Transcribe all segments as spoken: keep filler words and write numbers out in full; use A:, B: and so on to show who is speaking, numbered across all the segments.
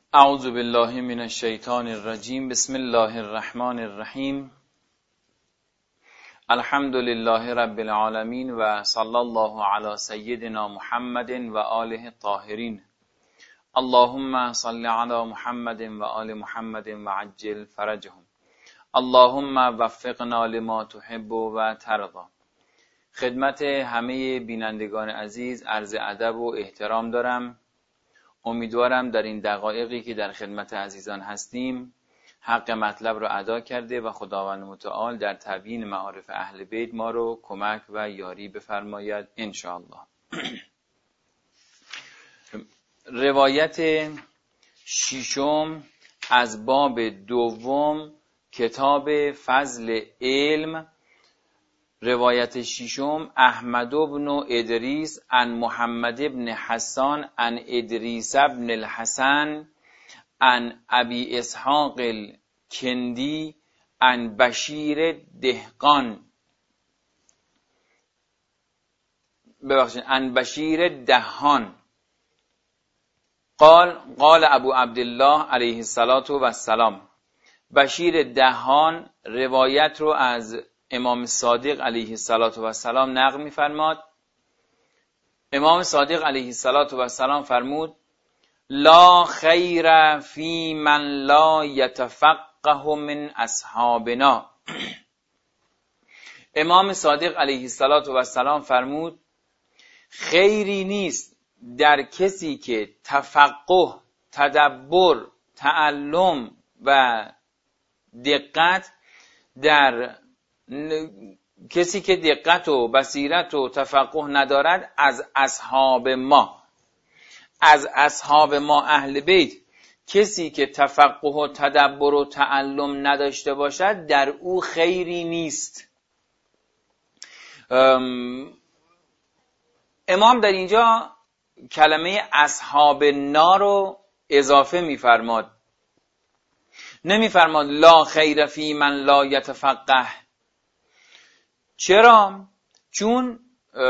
A: اعوذ بالله من الشیطان الرجیم. بسم الله الرحمن الرحیم. الحمد لله رب العالمین و صلی الله علی سیدنا محمد و آله الطاهرین. اللهم صل علی محمد و آل محمد و عجل فرجهم. اللهم وفقنا لما تحب و ترضى. خدمت همه بینندگان عزیز عرض ادب و احترام دارم. امیدوارم در این دقایقی که در خدمت عزیزان هستیم حق مطلب رو ادا کرده و خداوند متعال در تبیین معارف اهل بیت ما رو کمک و یاری بفرماید انشاءالله. روایت ششم از باب دوم کتاب فضل علم. روایت ششم احمد بن ادریس عن محمد بن حسان عن ادریس بن الحسن عن ابی اسحاق الکندی عن بشیر دهقان ببخشید عن بشیر دهان قال قال ابو عبدالله علیه الصلاة و السلام. بشیر دهان روایت رو از امام صادق علیه الصلاة و السلام نقل می‌فرماد. امام صادق علیه الصلاة و السلام فرمود: لا خیر فی من لا یتفقه من اصحابنا. امام صادق علیه الصلاة و السلام فرمود خیری نیست در کسی که تفقه، تدبر، تعلم و دقت در کسی که دقت و بصیرت و تفقه ندارد از اصحاب ما. از اصحاب ما اهل بیت کسی که تفقه و تدبر و تعلم نداشته باشد در او خیری نیست. امام در اینجا کلمه اصحاب نا رو اضافه می‌فرماد. نمی‌فرماد لا خیر فی من لا یتفقه. چرا؟ چون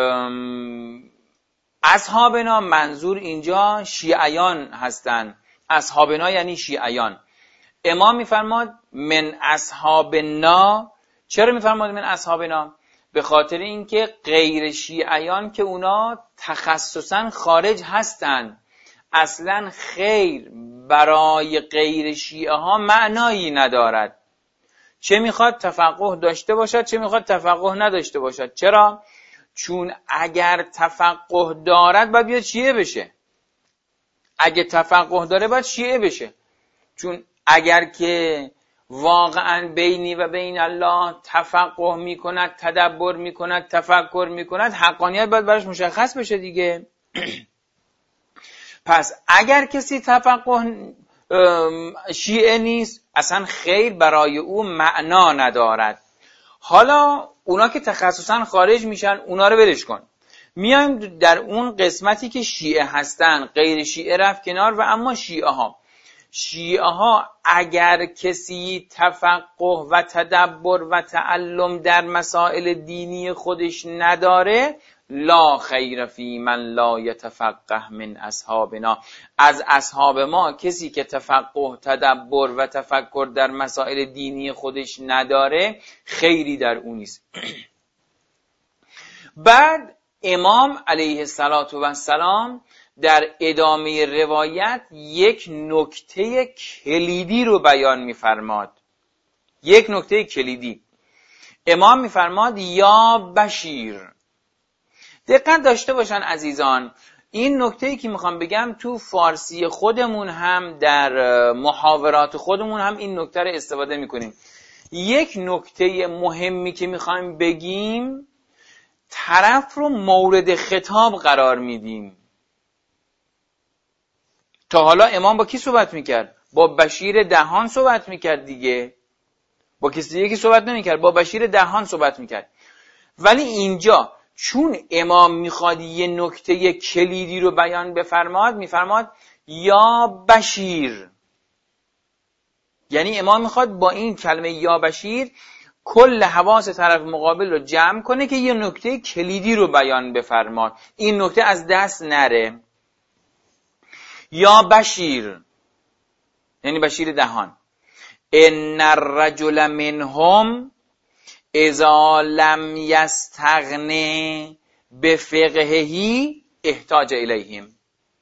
A: اصحابنا منظور اینجا شیعیان هستند. اصحابنا یعنی شیعیان. امام میفرماد من اصحابنا. چرا میفرماد من اصحابنا؟ به خاطر اینکه غیر شیعیان که اونا تخصصا خارج هستند، اصلا خیر برای غیر شیعه ها معنایی ندارد. چه میخواد تفقه داشته باشد، چه میخواد تفقه نداشته باشد. چرا؟ چون اگر تفقه دارد باید بیاد شیعه بشه. اگه تفقه داره باید شیعه بشه. چون اگر که واقعا بینی و بین الله تفقه میکند، تدبر میکند، تفکر میکند، حقانیت باید براش مشخص بشه دیگه. پس اگر کسی تفقه شیعه نیست اصلا خیر برای او معنا ندارد. حالا اونا که تخصصا خارج میشن اونا رو ولش کن. میایم در اون قسمتی که شیعه هستن، غیر شیعه رفت کنار و اما شیعه ها. شیعه ها اگر کسی تفقه و تدبر و تعلم در مسائل دینی خودش نداره لا خیر فی من لا یتفقه من اصحابنا. از اصحاب ما کسی که تفقه، تدبر و تفکر در مسائل دینی خودش نداره خیری در اون نیست. بعد امام علیه السلام در ادامه روایت یک نکته کلیدی رو بیان می‌فرماد. یک نکته کلیدی. امام می‌فرماد یا بشیر. دقت داشته باشن عزیزان، این نکته‌ای که میخوام بگم تو فارسی خودمون هم در محاورات خودمون هم این نکته رو استفاده میکنیم. یک نکته مهمی که میخوایم بگیم طرف رو مورد خطاب قرار میدیم. تا حالا امام با کی صحبت میکرد؟ با بشیر دهان صحبت میکرد دیگه. با کسی دیگه که صحبت نمیکرد، با بشیر دهان صحبت میکرد. ولی اینجا چون امام میخواد یه نکته کلیدی رو بیان بفرماد میفرماد یا بشیر. یعنی امام میخواد با این کلمه یا بشیر کل حواس طرف مقابل رو جمع کنه که یه نکته کلیدی رو بیان بفرماد، این نکته از دست نره. یا بشیر یعنی بشیر دهان. ان الرجل منهم اذا لم یستغنی بفقهه احتاج الیهم.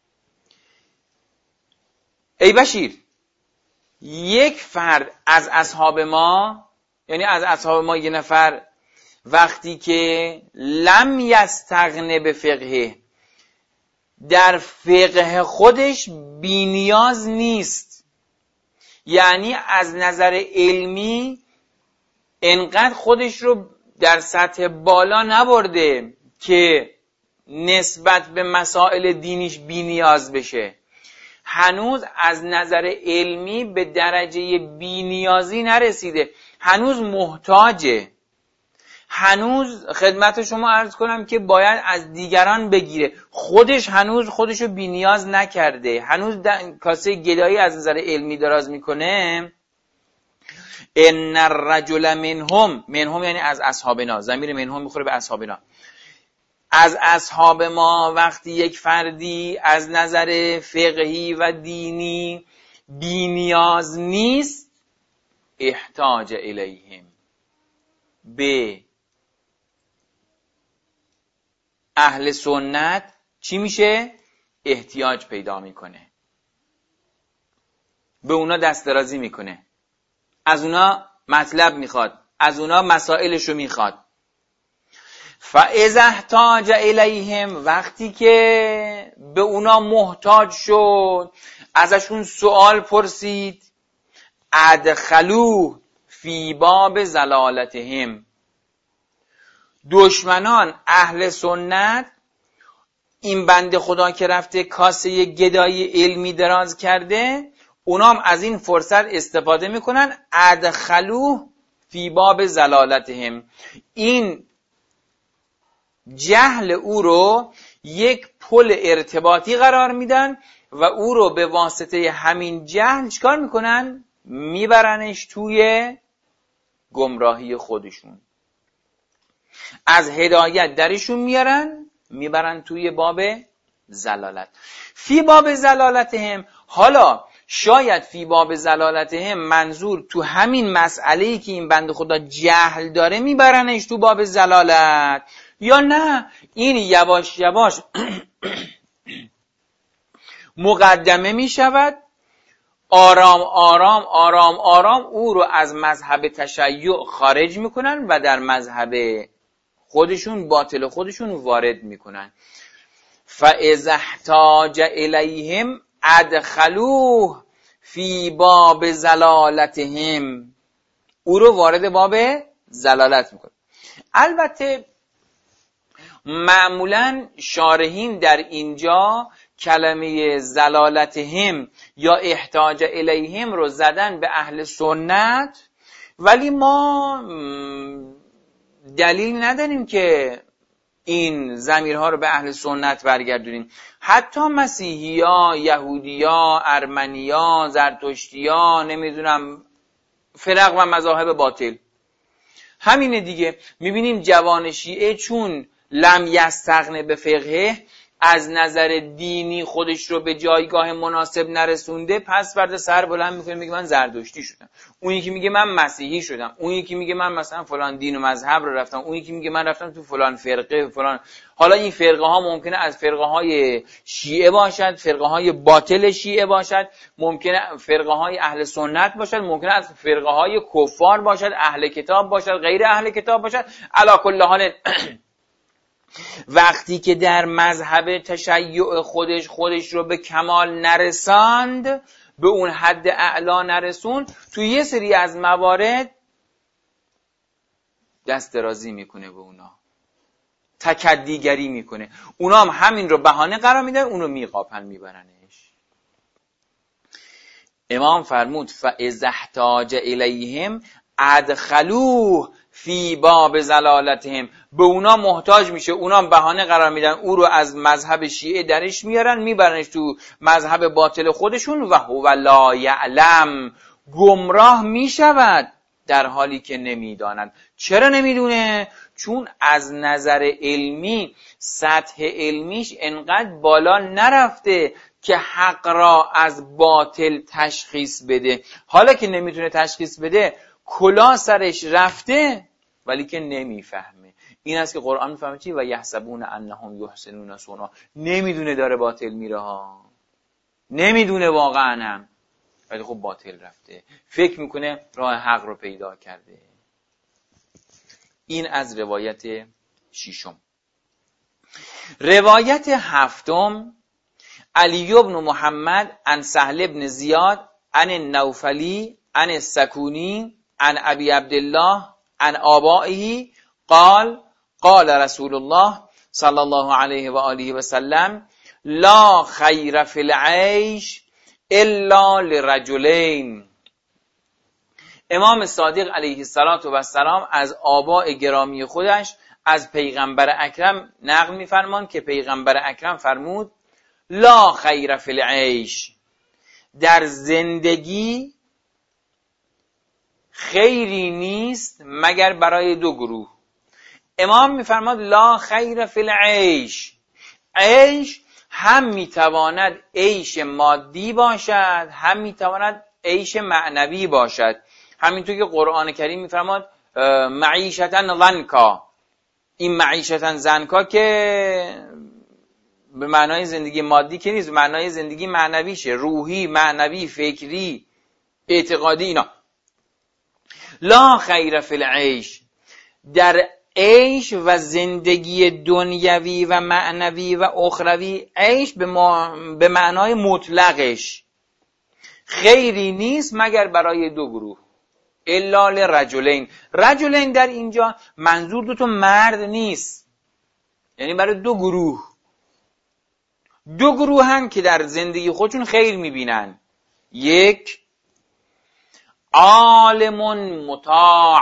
A: ای بشیر، یک فرد از اصحاب ما، یعنی از اصحاب ما یه نفر وقتی که لم یستغنی بفقهه، در فقه خودش بی نیاز نیست، یعنی از نظر علمی انقدر خودش رو در سطح بالا نبرده که نسبت به مسائل دینیش بی نیاز بشه، هنوز از نظر علمی به درجه بی نیازی نرسیده، هنوز محتاجه، هنوز خدمت شما عرض کنم که باید از دیگران بگیره، خودش هنوز خودشو بی نیاز نکرده، هنوز کاسه گدایی از نظر علمی دراز میکنه. ان الرجل منهم، منهم یعنی از اصحابنا، ضمیر منهم میخوره به اصحابنا، از اصحاب ما وقتی یک فردی از نظر فقهی و دینی بی نیاز نیست، احتاج الیهم، به اهل سنت چی میشه؟ احتیاج پیدا میکنه، به اونا دست درازی میکنه، از اونا مطلب میخواد، از اونا مسائلشو میخواد. فاذا احتاج الیهم، وقتی که به اونا محتاج شد، ازشون سوال پرسید، ادخلوه فی باب ضلالتهم، دشمنان اهل سنت این بنده خدا که رفته کاسه گدایی علمی دراز کرده، اونام از این فرصت استفاده میکنن، ادخلوه فی باب ضلالتهم، این جهل او رو یک پل ارتباطی قرار میدن و او رو به واسطه همین جهل چیکار میکنن؟ میبرنش توی گمراهی خودشون، از هدایت درشون میارن میبرن توی باب ضلالت. فی باب ضلالتهم، حالا شاید فی باب ضلالتهم منظور تو همین مسئله‌ای که این بنده خدا جهل داره میبرنش تو باب ضلالت، یا نه این یواش یواش مقدمه میشود، آرام آرام آرام آرام او رو از مذهب تشیع خارج میکنن و در مذهب خودشون باطل خودشون وارد میکنن. فاذا احتاج الیهم ادخلوه فی باب ضلالتهم، او رو وارد باب ضلالت میکنن. البته معمولا شارحین در اینجا کلمه ضلالتهم یا احتاج الیهم رو زدن به اهل سنت، ولی ما دلیل نداریم که این ضمیرها رو به اهل سنت برگردونیم. حتی مسیحی‌ها، یهودی‌ها، ارمنی‌ها، زرتشتی‌ها، نمیدونم فرق و مذاهب باطل، همینه دیگه. میبینیم جوان شیعه چون لم یستغنی به فقهه، از نظر دینی خودش رو به جایگاه مناسب نرسونده، پس فردا سر بلند میکنه میگه من زردشتی شدم، اون یکی میگه من مسیحی شدم، اون یکی میگه من مثلا فلان دین و مذهب رو رفتم، اون یکی میگه من رفتم تو فلان فرقه فلان. حالا این فرقه ها ممکنه از فرقه های شیعه باشد، فرقه های باطل شیعه باشد، ممکنه فرقه های اهل سنت باشد، ممکنه از فرقه های کفار باشد، اهل کتاب باشد، غیر اهل کتاب باشد. علی کل حال وقتی که در مذهب تشیع خودش خودش رو به کمال نرساند، به اون حد اعلا نرسون، تو یه سری از موارد دست درازی میکنه به اونا، تکدیگری میکنه، اونا هم همین رو بهانه قرار میدن، اونو میقاپن میبرنش. امام فرمود فاذا احتاج الیهم ادخلوه فی باب ضلالتهم، به اونا محتاج میشه، اونا بهانه قرار میدن، او رو از مذهب شیعه درش میارن میبرنش تو مذهب باطل خودشون، و هو لا یعلم، گمراه میشود در حالی که نمیداند. چرا نمیدونه؟ چون از نظر علمی سطح علمیش انقدر بالا نرفته که حق را از باطل تشخیص بده. حالا که نمیتونه تشخیص بده، کلا سرش رفته ولی که نمیفهمه. این است که قرآن میفهمه چی؟ و یحسبون انهم یحسنون صنعا. نمیدونه داره باطل میره ها، نمیدونه واقعا هم، ولی خب باطل رفته، فکر میکنه راه حق رو پیدا کرده. این از روایت ششم. روایت هفتم، علی بن محمد عن سهل بن زیاد عن النوفلی عن السکونی عن ابی عبدالله عن آبائه قال قال رسول الله صلی الله علیه و آله و سلم لا خیر فی العیش الا لرجلین. امام صادق علیه السلام از آباء گرامی خودش از پیغمبر اکرم نقل می‌فرمان که پیغمبر اکرم فرمود لا خیر فی العیش، در زندگی خیری نیست مگر برای دو گروه. امام می‌فرماد لا خیر فی العیش، عیش هم میتواند عیش مادی باشد، هم میتواند عیش معنوی باشد. همینطور که قرآن کریم میفرماد معیشتن ضنکا. این معیشتن ضنکا که به معنای زندگی مادی که نیست، به معنای زندگی معنویشه، روحی، معنوی، فکری، اعتقادی اینا. لا خیر فی العیش، در عیش و زندگی دنیوی و معنوی و اخروی، عیش به, ما... به معنای مطلقش خیری نیست مگر برای دو گروه. الا لرجلین. رجلین در اینجا منظور دو تا مرد نیست، یعنی برای دو گروه. دو گروه هم که در زندگی خودشون خیر میبینن. یک، عالم مطاع،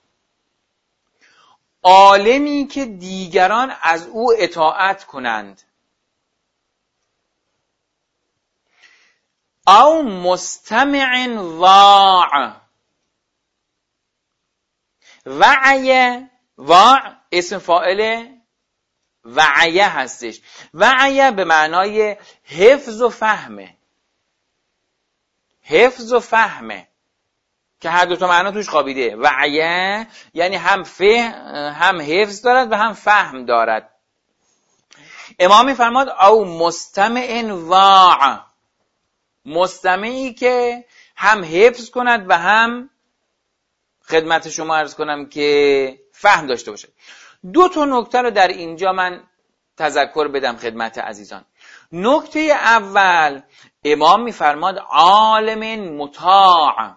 A: عالمی که دیگران از او اطاعت کنند. او مستمع واع، وعی، واع اسم فاعل وعیه هستش. وعیه به معنای حفظ و فهمه، حفظ و فهمه که هر دو تا معنا توش خوابیده. وعیه یعنی هم فهم، هم حفظ دارد و هم فهم دارد. امام می‌فرماد او مستمع واع، مستمعی که هم حفظ کند و هم خدمت شما عرض کنم که فهم داشته باشه. دو تا نکته رو در اینجا من تذکر بدم خدمت عزیزان. نکته اول، امام می‌فرماد عالم مطاع،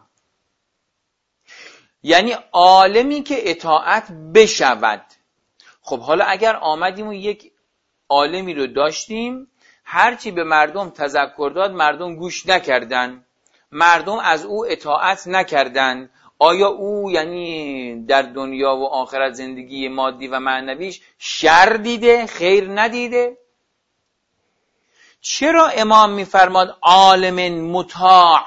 A: یعنی عالمی که اطاعت بشود. خب حالا اگر آمدیم و یک عالمی رو داشتیم، هرچی به مردم تذکر داد مردم گوش نکردن، مردم از او اطاعت نکردن، آیا او یعنی در دنیا و آخرت زندگی مادی و معنویش شر دیده، خیر ندیده؟ چرا امام میفرماد عالم مطاع؟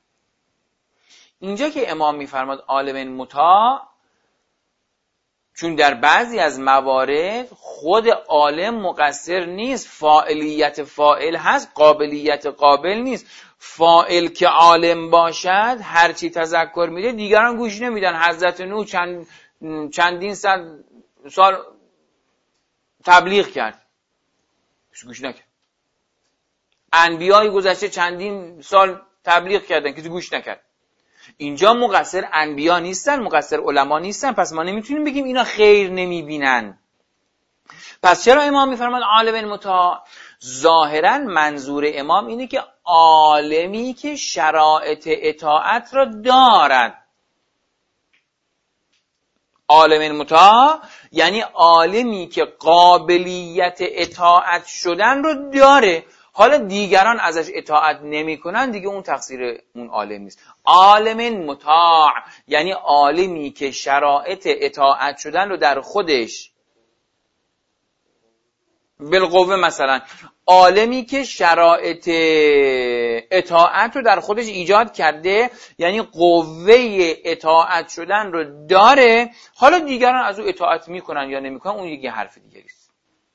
A: اینجا که امام میفرماد عالم مطاع، چون در بعضی از موارد خود عالم مقصر نیست، فاعلیت فاعل هست، قابلیت قابل نیست. فاعل که عالم باشد هرچی تذکر میده دیگران گوش نمیدن. حضرت نوح چند چندین صد سال تبلیغ کرد، گوش نکرد. انبیای گذشته چندین سال تبلیغ کردن، کسی گوش نکرد. اینجا مقصر انبیا نیستن، مقصر علما نیستن، پس ما نمیتونیم بگیم اینا خیر نمیبینن. پس چرا امام میفرماد عالم مطاع؟ ظاهرا منظور امام اینه که عالمی که شرایط اطاعت را دارد. عالم مطاع یعنی عالمی که قابلیت اطاعت شدن رو داره، حالا دیگران ازش اطاعت نمی کنن، دیگه اون تقصیر اون عالم نیست. عالم مطاع یعنی عالمی که شرایط اطاعت شدن رو در خودش بالقوه مثلا عالمی که شرایط اطاعت رو در خودش ایجاد کرده، یعنی قوه اطاعت شدن رو داره، حالا دیگران از او اطاعت میکنن یا نمیکنن اون یه حرف دیگری است.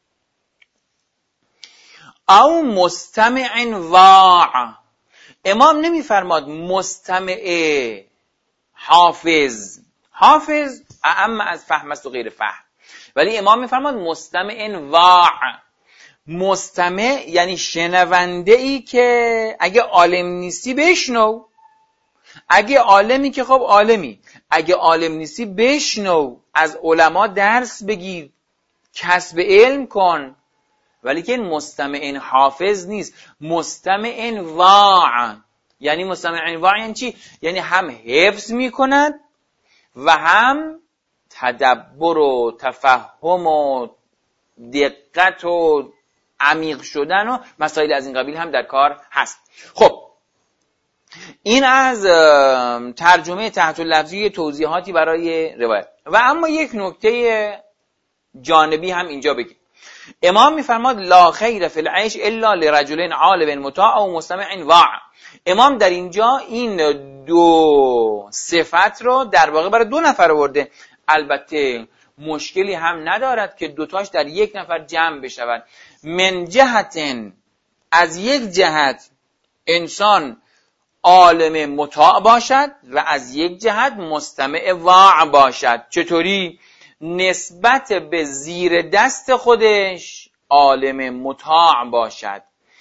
A: او مستمع واع، امام نمیفرماد مستمع حافظ، حافظ اعم از فهم است و غیر فهم، ولی امام میفرماد مستمع واع، مستمع یعنی شنونده ای که اگه عالم نیستی بشنو، اگه عالمی که خب عالمی، اگه عالم نیستی بشنو، از علما درس بگیر، کسب علم کن، ولی که مستمع حافظ نیست، مستمع واع. یعنی مستمع واع یعنی چی؟ یعنی هم حفظ میکند و هم تدبر و تفهم و دقت و عمیق شدن و مسائل از این قبیل هم در کار هست. خب این از ترجمه تحت اللفظی توضیحاتی برای روایت. و اما یک نکته جانبی هم اینجا بگیم. امام میفرماد لا خیر فی العیش الا لرجل عالم مطاع و مستمع واع. امام در اینجا این دو صفت رو در واقع برای دو نفر آورده. البته مشکلی هم ندارد که دوتاش در یک نفر جمع بشود. من جهتن، از یک جهت انسان عالم مطاع باشد و از یک جهت مستمع واع باشد. چطوری؟ نسبت به زیر دست خودش عالم مطاع باشد،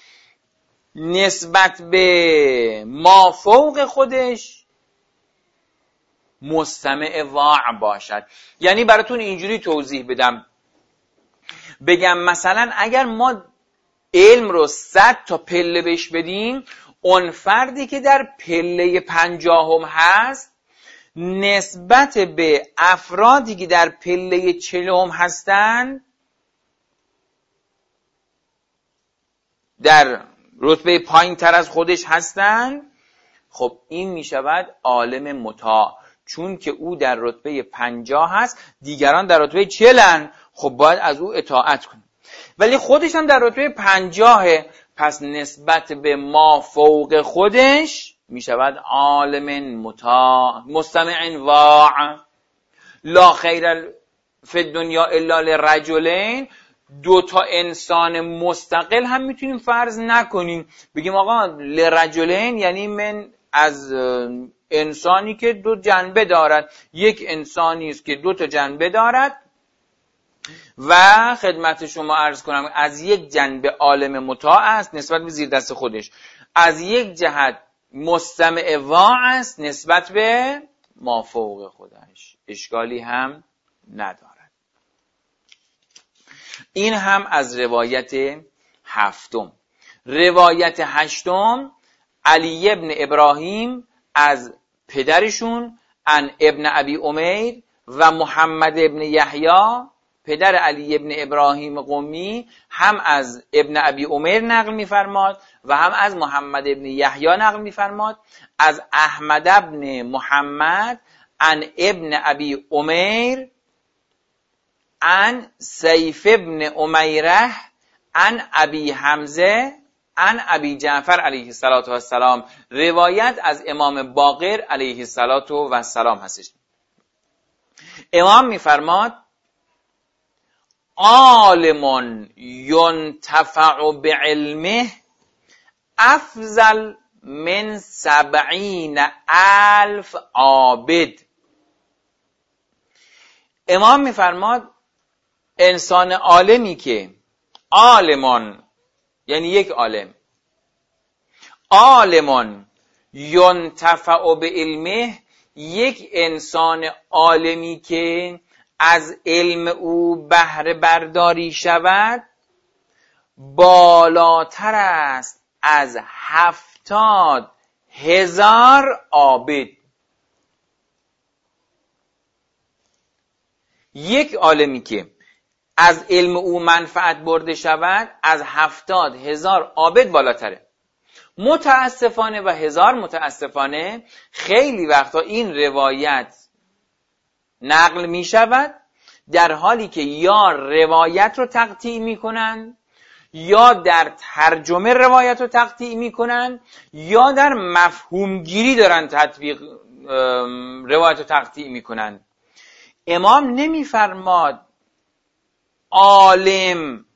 A: نسبت به ما فوق خودش مستمع واع باشد. یعنی براتون اینجوری توضیح بدم، بگم مثلا اگر ما علم رو صد تا پله بهش بدیم، اون فردی که در پله پنجاهم هست نسبت به افرادی که در پله چلوم هستن، در رتبه پایین تر از خودش هستن، خب این می شود عالم مطاع، چون که او در رتبه پنجاه هست، دیگران در رتبه چلن، خب باید از او اطاعت کنیم. ولی خودش هم در رتبه پنجاهه، پس نسبت به ما فوق خودش می شود عالم مطاع مستمع واع. لا خیر فی الدنیا الا لرجلین، دو تا انسان مستقل هم میتونیم فرض نکنیم، بگیم آقا لرجلین یعنی من از انسانی که دو جنبه دارد، یک انسانی است که دو تا جنبه دارد و خدمت شما عرض کنم از یک جنبه عالم مطاع است نسبت به زیر دست خودش، از یک جهت مستمع واع است نسبت به ما فوق خودش، اشکالی هم ندارد. این هم از روایت هفتم. روایت هشتم، علی ابن ابراهیم از پدرشون عن ابن ابی امیر و محمد ابن یحیی، پدر علی ابن ابراهیم قمی هم از ابن ابی امیر نقل می‌فرماد و هم از محمد ابن یحیی نقل می‌فرماد، از احمد ابن محمد عن ابن ابی امیر عن سیف ابن امیره عن ابی حمزه عن ابی جعفر علیه السلام. روایت از امام باقر علیه السلام هستش. امام می‌فرماد عالم ینتفع بعلمه افضل من سبعین الف عابد. امام می‌فرماد انسان عالمی که عالمان یعنی یک عالم، عالمان ینتفع بعلمه، یک انسان عالمی که از علم او بهره برداری شود، بالاتر است از هفتاد هزار عابد. یک عالمی که از علم او منفعت برده شود از هفتاد هزار عابد بالاتره. متاسفانه و هزار متاسفانه خیلی وقتا این روایت نقل می شود در حالی که یا روایت رو تقطیع میکنن، یا در ترجمه روایت رو تقطیع میکنن، یا در مفهومگیری دارن تطبیق روایت رو تقطیع میکنن. امام نمیفرماد عالم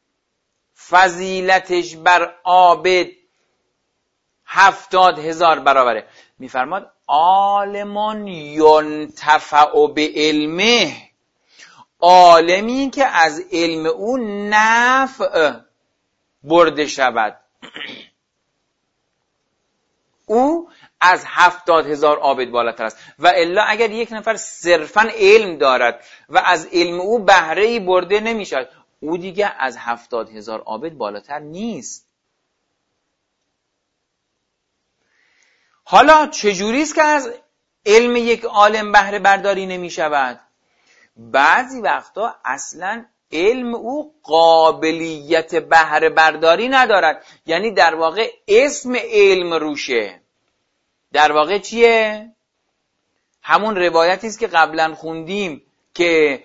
A: فضیلتش بر عابد هفتاد هزار برابره. میفرماد عالمان ینتفع به علمه، عالمی که از علم او نفع برده شود، او از هفتاد هزار عابد بالاتر است. و الا اگر یک نفر صرفا علم دارد و از علم او بهره‌ای برده نمیشد، او دیگه از هفتاد هزار عابد بالاتر نیست. حالا چجوری است که از علم یک عالم بهره برداری نمی شود؟ بعضی وقتا اصلا علم او قابلیت بهره برداری ندارد، یعنی در واقع اسم علم روشه. در واقع چیه؟ همون روایتی است که قبلا خوندیم که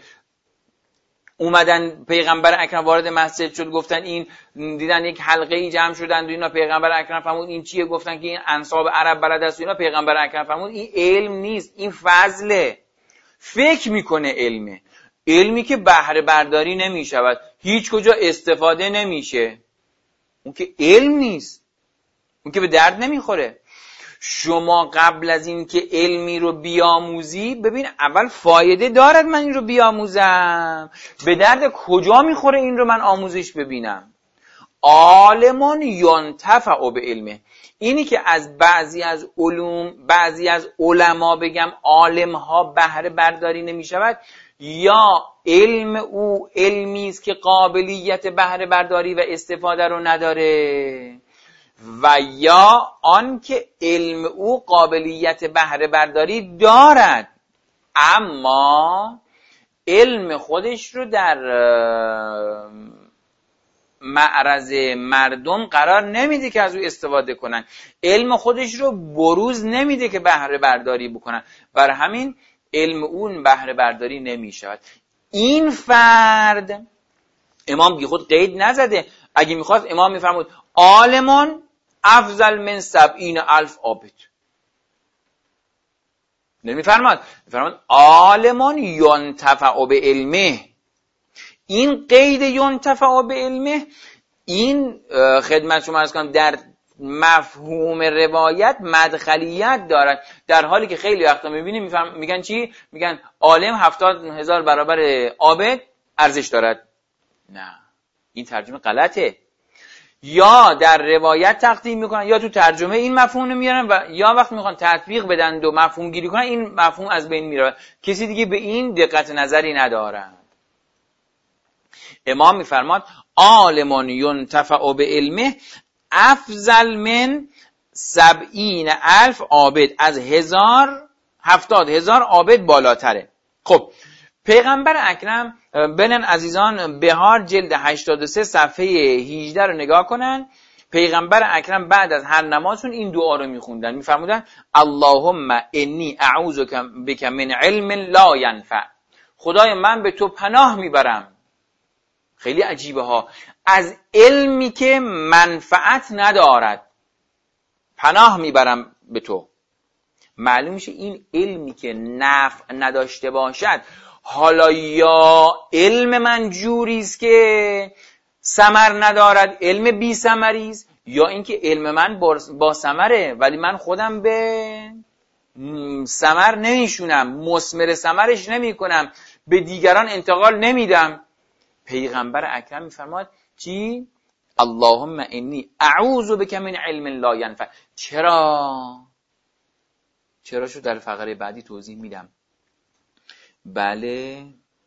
A: اومدن پیغمبر اکرم وارد مسجد شد، گفتن این، دیدن یک حلقه ای جمع شدن و اینا، پیغمبر اکرم فرمود این چیه؟ گفتن که این انصاب عرب بلد است و اینا. پیغمبر اکرم فرمود این علم نیست، این فضله. فکر میکنه علمه، علمی که بهره برداری نمی شود، هیچ کجا استفاده نمیشه، اون که علم نیست، اون که به درد نمیخوره. شما قبل از این که علمی رو بیاموزی ببین اول فایده دارد من این رو بیاموزم، به درد کجا میخوره این رو من آموزش ببینم. عالمان ینتفع به علمه، اینی که از بعضی از علوم، بعضی از علما بگم عالم ها بهره برداری نمی شود، یا علم او علمی است که قابلیت بهره برداری و استفاده رو نداره، و یا آن که علم او قابلیت بهره برداری دارد اما علم خودش رو در معرض مردم قرار نمیده که از او استفاده کنن، علم خودش رو بروز نمیده که بهره برداری بکنن، برای همین علم اون بهره برداری نمی شود. این فرد امام بی خود قید نزده، اگه میخواست امام میفرمود عالمان افضل من سبعین الف عابد، نمیفرماد، میفرماد عالمان ینتفع به علمه. این قید ینتفع به علمه، این خدمت شما عرض کنم در مفهوم روایت مدخلیت دارد، در حالی که خیلی وقتا میبینیم میگن چی؟ میگن عالم هفتاد هزار برابر عابد ارزش دارد. نه، این ترجمه غلطه. یا در روایت تقدیم میکنن یا تو ترجمه این مفهوم رو میارن، و یا وقت میخوان تطبیق بدن و مفهوم گیری کنن این مفهوم از بین میره، کسی دیگه به این دقت نظری ندارن. امام میفرماد عالمان ینتفع به علمه افضل من سبعین الف عابد، از هزار هفتاد هزار عابد بالاتره. خب پیغمبر اکرم بنن عزیزان بهار جلد هشتاد و سه صفحه هجده رو نگاه کنن. پیغمبر اکرم بعد از هر نمازشون این دعا رو میخوندن، میفرمودن اللهم انی اعوذ بک من علم لا ینفع، خدای من به تو پناه میبرم، خیلی عجیبه ها، از علمی که منفعت ندارد پناه میبرم به تو. معلوم میشه این علمی که نفع نداشته باشد، حالا یا علم من جوریست که ثمر ندارد، علم بی ثمریست، یا اینکه علم من با ثمره ولی من خودم به ثمر نمیشونم، مثمر ثمرش نمیکنم، به دیگران انتقال نمیدم. پیغمبر اکرم میفرماد چی؟ اللهم انی اعوذ بک من علم لا ینفع. چرا؟ چرا شو در فقره بعدی توضیح میدم. بله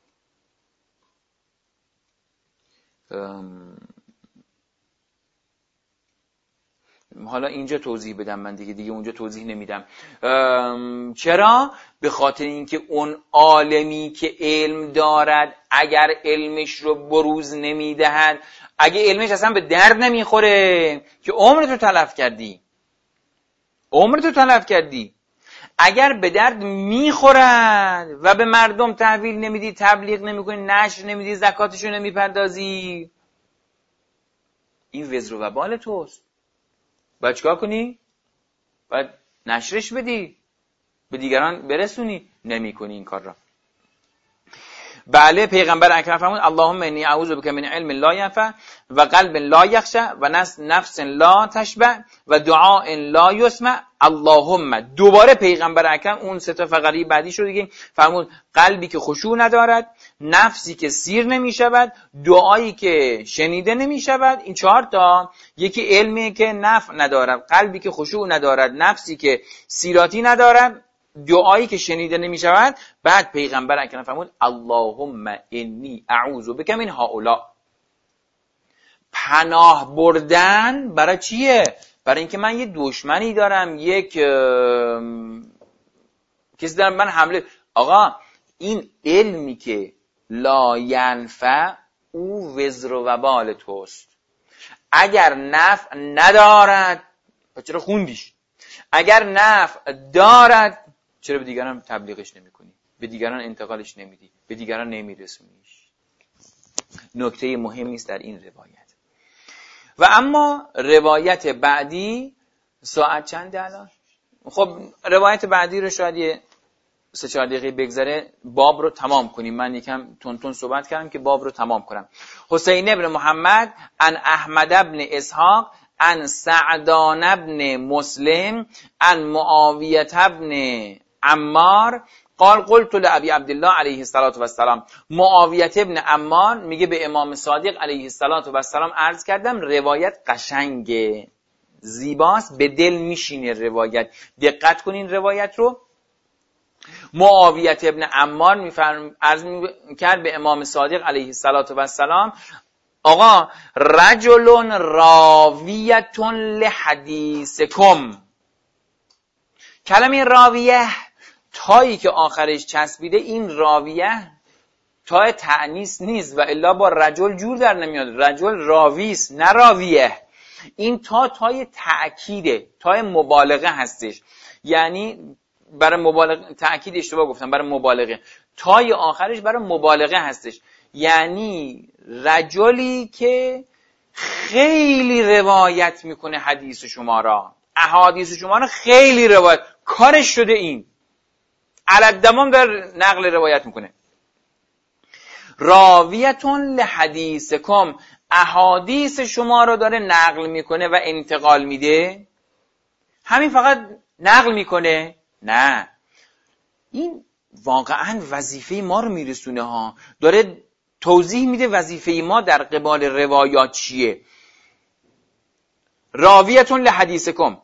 A: حالا اینجا توضیح بدم من دیگه دیگه اونجا توضیح نمیدم. چرا؟ به خاطر اینکه اون عالمی که علم دارد اگر علمش رو بروز نمیدهد، اگه علمش اصلا به درد نمیخوره که عمرتو تلف کردی، عمرتو تلف کردی. اگر به درد میخورد و به مردم تحویل نمیدی، تبلیغ نمیکنی، نشر نمیدی، زکاتشو نمیپردازی، این وزر و وبال توست. باید چیکار کنی؟ باید نشرش بدی، به دیگران برسونی. نمیکنی این کار را. بله، پیغمبر اکرم فرمود اللهم انی اعوذ بک من علم لا ینفع و قلب لا یخشع و نفس لا تشبع و دعاء لا یسمع. اللهم، دوباره پیغمبر اکرم اون سه تا فقره بعدی شو دیگه فرمود قلبی که خشوع ندارد، نفسی که سیر نمی شود، دعایی که شنیده نمی شود. این چهار تا، یکی علمی که نفع ندارد، قلبی که خشوع ندارد، نفسی که سیراتی ندارد، دعایی که شنیده نمی شود. بعد پیغمبر اکرم فرمود اللهم انی اعوذ بک من هؤلاء. پناه بردن برای چیه؟ برای اینکه من یه دشمنی دارم، یک کسی دارم من حمله. آقا این علمی که لا ینفع او وزر و وبال توست. اگر نفع ندارد چرا خوندیش؟ اگر نفع دارد چرا به دیگران تبلیغش نمی کنی؟ به دیگران انتقالش نمیدی؟ به دیگران نمیرسونیش؟ نکته مهمی است در این روایت. و اما روایت بعدی، ساعت چنده الان؟ خب روایت بعدی رو شاید یه سه چهار دقیقه بگذره باب رو تمام کنیم. من یکم تون تون صحبت کردم که باب رو تمام کنم. حسین ابن محمد ان احمد ابن اسحاق ان سعدان ابن مسلم ان معاویه ابن عمار قال قلت لابی عبدالله علیه السلام. معاویه ابن عمار میگه به امام صادق علیه السلام عرض کردم. روایت قشنگه، زیباست، به دل میشینه روایت. دقت کنین روایت رو. معاویه ابن عمار میفرم عرض میکرد به امام صادق علیه السلام آقا رجل راویه لحدیثکم. کلمه راویه، تایی که آخرش چسبیده، این راویه تای تأنیث نیست و الا با رجل جور در نمیاد. رجل راویست نه راویه. این تا تای تأکیده، تای مبالغه هستش. یعنی برای مبالغه، تأکید اشتباه گفتم، برای مبالغه. تای آخرش برای مبالغه هستش. یعنی رجلی که خیلی روایت میکنه حدیث شما را، احادیث شما را خیلی روایت، کارش شده این علالدوام در نقل روایت میکنه. راویتون لحدیثکم، احادیث شما رو داره نقل میکنه و انتقال میده. همین فقط نقل میکنه؟ نه، این واقعا وظیفه ما رو میرسونه ها. داره توضیح میده وظیفه ما در قبال روایات چیه. راویتون لحدیثکم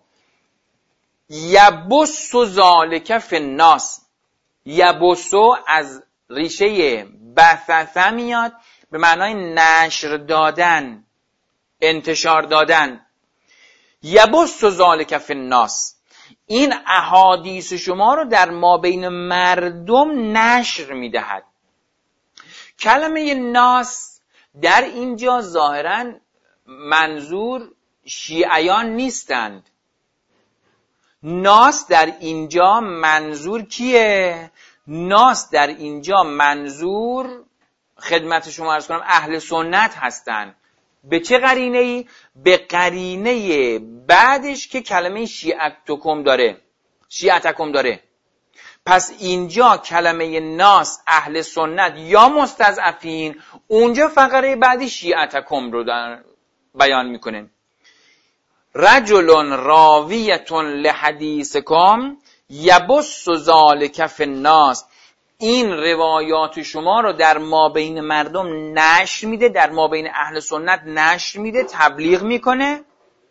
A: یبث ذالک فی الناس. یبث از ریشه بثث میاد به معنای نشر دادن، انتشار دادن. یبث ذالک فی الناس، این احادیث شما رو در مابین مردم نشر میدهد. کلمه ناس در اینجا ظاهراً منظور شیعیان نیستند. ناس در اینجا منظور کیه؟ ناس در اینجا منظور، خدمت شما عرض کنم، اهل سنت هستند. به چه قرینه ای؟ به قرینه بعدش که کلمه شیعتکم داره، شیعتکم داره. پس اینجا کلمه ناس اهل سنت یا مستضعفین، اونجا فقره بعدی شیعتکم رو در بیان میکنه. رجل راویتون لحدیثکم یبث ذالک فی الناس، این روایات شما رو در مابین مردم نشر میده، در مابین اهل سنت نشر میده، تبلیغ میکنه.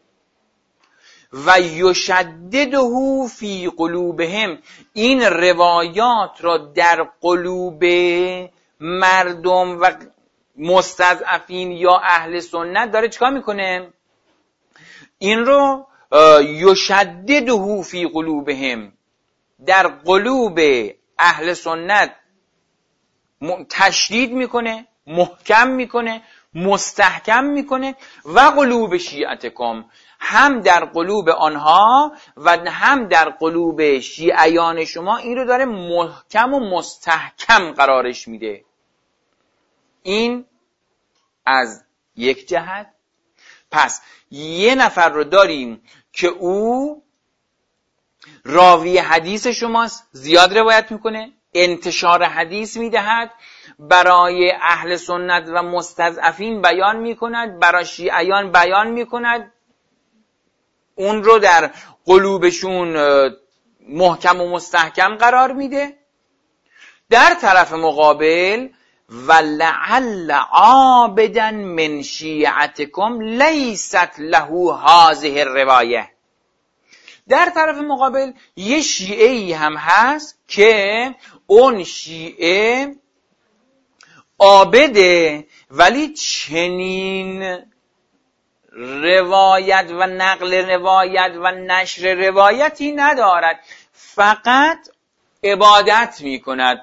A: و یشدده فی قلوبهم، این روایات را در قلوب مردم و مستضعفین یا اهل سنت داره چیکار میکنه؟ این رو یشدده فی قلوبهم، در قلوب اهل سنت تشدید میکنه، محکم میکنه، مستحکم میکنه و قلوب شیعتکم، هم در قلوب آنها و هم در قلوب شیعیان شما این رو داره محکم و مستحکم قرارش میده. این از یک جهت. پس یه نفر رو داریم که او راوی حدیث شماست، زیاد روایت میکنه، انتشار حدیث میدهد، برای اهل سنت و مستضعفین بیان میکند، برای شیعیان بیان میکند، اون رو در قلوبشون محکم و مستحکم قرار میده. در طرف مقابل ولعل عابدا من شیعتکم لیست له هذه الروایه، در طرف مقابل یه شیعه‌ای هم هست که اون شیعه عابده ولی چنین روایت و نقل روایت و نشر روایتی ندارد، فقط عبادت میکند.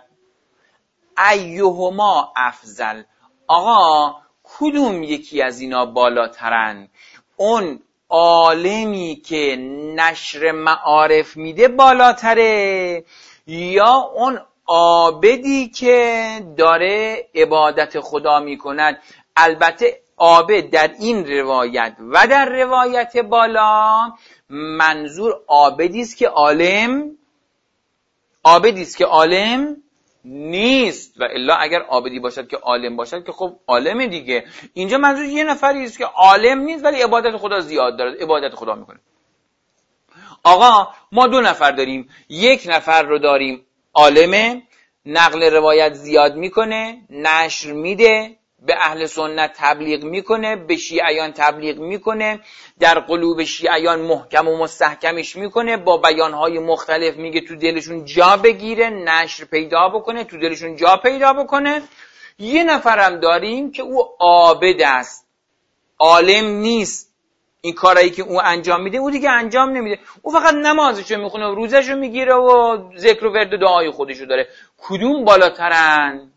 A: ایهما افضل، آقا کدوم یکی از اینا بالاترن؟ اون عالمی که نشر معارف میده بالاتره یا اون عابدی که داره عبادت خدا میکند؟ البته عابد در این روایت و در روایت بالا منظور عابدی است که عالم عابدی است که عالم نیست، و الا اگر عابدی باشد که عالم باشد که خب عالم دیگه. اینجا منظور یه نفری است که عالم نیست ولی عبادت خدا زیاد داره، عبادت خدا میکنه. آقا ما دو نفر داریم، یک نفر رو داریم عالمه، نقل روایت زیاد میکنه، نشر میده، به اهل سنت تبلیغ میکنه، به شیعیان تبلیغ میکنه، در قلوب شیعیان محکم و مستحکمش میکنه، با بیانهای مختلف میگه تو دلشون جا بگیره، نشر پیدا بکنه، تو دلشون جا پیدا بکنه. یه نفرم داریم که او عابد است، عالم نیست، این کارایی که او انجام میده او دیگه انجام نمیده، او فقط نمازشو میخونه و روزشو میگیره و ذکر و ورد و دعای خودشو داره. کدوم بالاترن؟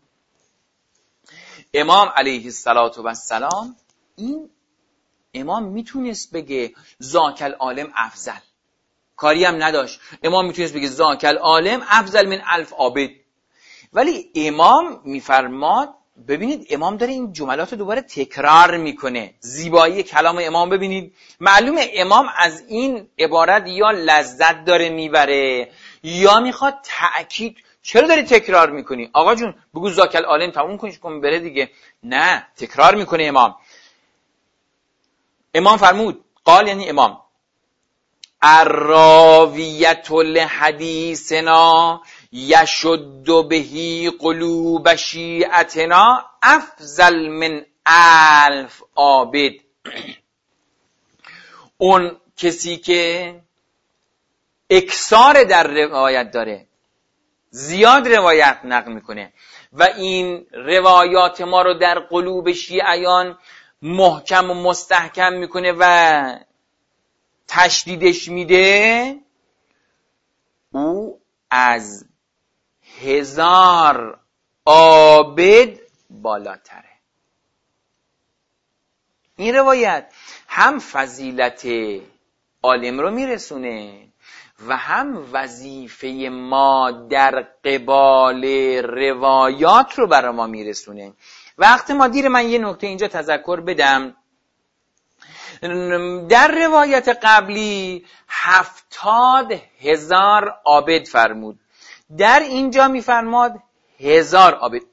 A: امام علیه السلام، این امام میتونست بگه ذاکل عالم افضل، کاری هم نداشت، امام میتونست بگه ذاکل عالم افضل من الف عابد، ولی امام میفرماد، ببینید امام داره این جملات رو دوباره تکرار میکنه، زیبایی کلام امام ببینید، معلومه امام از این عبارت یا لذت داره میبره یا میخواد تأکید. چرا داری تکرار میکنی؟ آقا جون بگو ذاکل عالم تموم کنیش کن بره دیگه. نه، تکرار میکنه امام. امام فرمود، قال یعنی امام، الراویت لحدیثنا یشد بهی قلوب شیعتنا افضل من الف عابد. اون کسی که اکثار در روایت داره، زیاد روایت نقل میکنه و این روایات ما رو در قلوب شیعیان محکم و مستحکم میکنه و تشدیدش میده، او از هزار عابد بالاتره. این روایت هم فضیلت عالم رو میرسونه و هم وظیفه ما در قبال روایات رو برای ما میرسونه. وقت ما دیر، من یه نکته اینجا تذکر بدم. در روایت قبلی هفتاد هزار عابد فرمود، در اینجا میفرماد هزار عابد.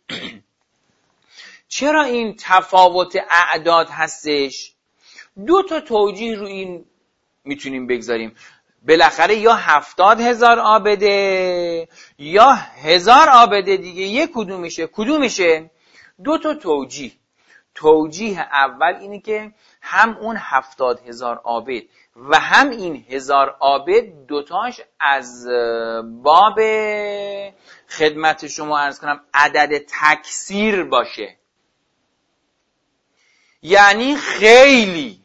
A: چرا این تفاوت اعداد هستش؟ دو تا توجیه رو این میتونیم بگذاریم. بالاخره یا هفتاد هزار عابده یا هزار عابده دیگه، یک کدومشه کدومشه؟ دو تا توجیه. توجیه اول اینه که هم اون هفتاد هزار عابد و هم این هزار عابد دوتاش از باب خدمت شما عرض کنم عدد تکثیر باشه، یعنی خیلی.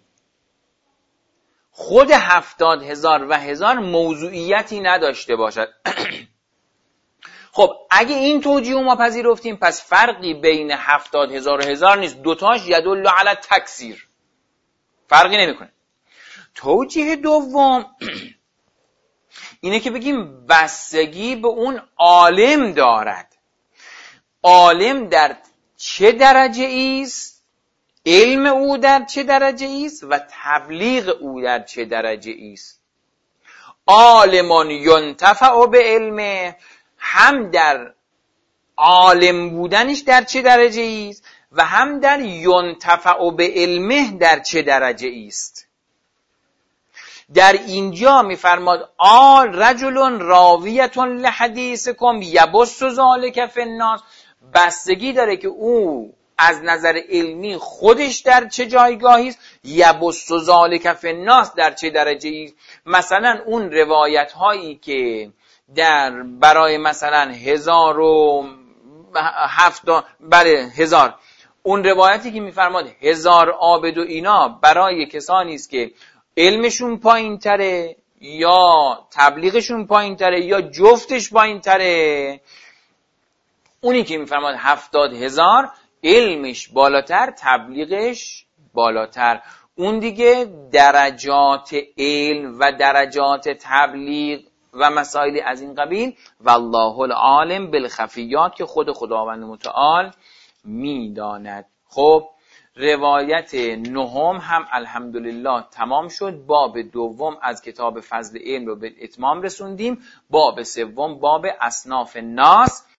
A: خود هفتاد هزار و هزار موضوعیتی نداشته باشد. خب اگه این توجیه ما پذیرفتیم پس فرقی بین هفتاد هزار و هزار نیست، دوتاش یدل علی تکثیر، فرقی نمیکنه. توجیه دوم اینه که بگیم بستگی به اون عالم دارد، عالم در چه درجه ایست، علم او در چه درجه ایست و تبلیغ او در چه درجه ایست. عالمان ینتفع به علمه، هم در عالم بودنش در چه درجه ایست و هم در ینتفع به علمه در چه درجه ایست. در اینجا میفرماد آل رجل راویة لحدیثکم یبث ذلک فی الناس، بستگی داره که او از نظر علمی خودش در چه جایگاهی است، یبث ذلک فی الناس در چه درجه است. مثلا اون روایت هایی که در برای مثلا هزار و هفت برای هزار، اون روایتی که میفرماد هزار عابد و اینا برای کسانی است که علمشون پایین تره یا تبلیغشون پایین تره یا جفتش پایین تره، اونی که میفرماد هفتاد هزار علمش بالاتر تبلیغش بالاتر، اون دیگه درجات علم و درجات تبلیغ و مسائلی از این قبیل والله العالم بالخفیات که خود خداوند متعال میداند. خب روایت نهم هم الحمدلله تمام شد. باب دوم از کتاب فضل علم رو به اتمام رسوندیم. باب سوم باب اصناف الناس